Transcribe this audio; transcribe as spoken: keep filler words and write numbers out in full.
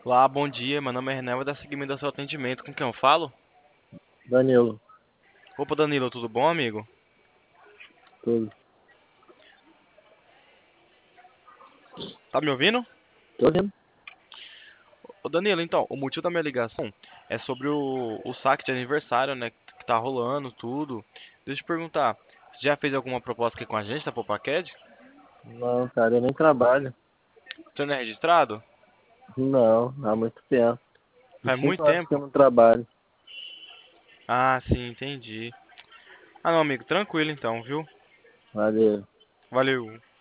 Olá, bom dia. Meu nome é Renan, vou dar seguimento ao seu atendimento. Com quem eu falo? Danilo, Opa, Danilo, tudo bom, amigo? tudo. Tá me ouvindo? Tô ouvindo? Ô, Danilo, então, o motivo da minha ligação é sobre o, o saque de aniversário, né? Que tá rolando, tudo. Deixa eu te perguntar, você já fez alguma proposta aqui com a gente da Popacad? Não, cara, eu nem trabalho. Você não é registrado? Não, há muito tempo. De Faz muito cinco anos que eu tempo. não trabalho. Ah, sim, entendi. Ah, não, amigo, tranquilo então, viu? Valeu. Valeu.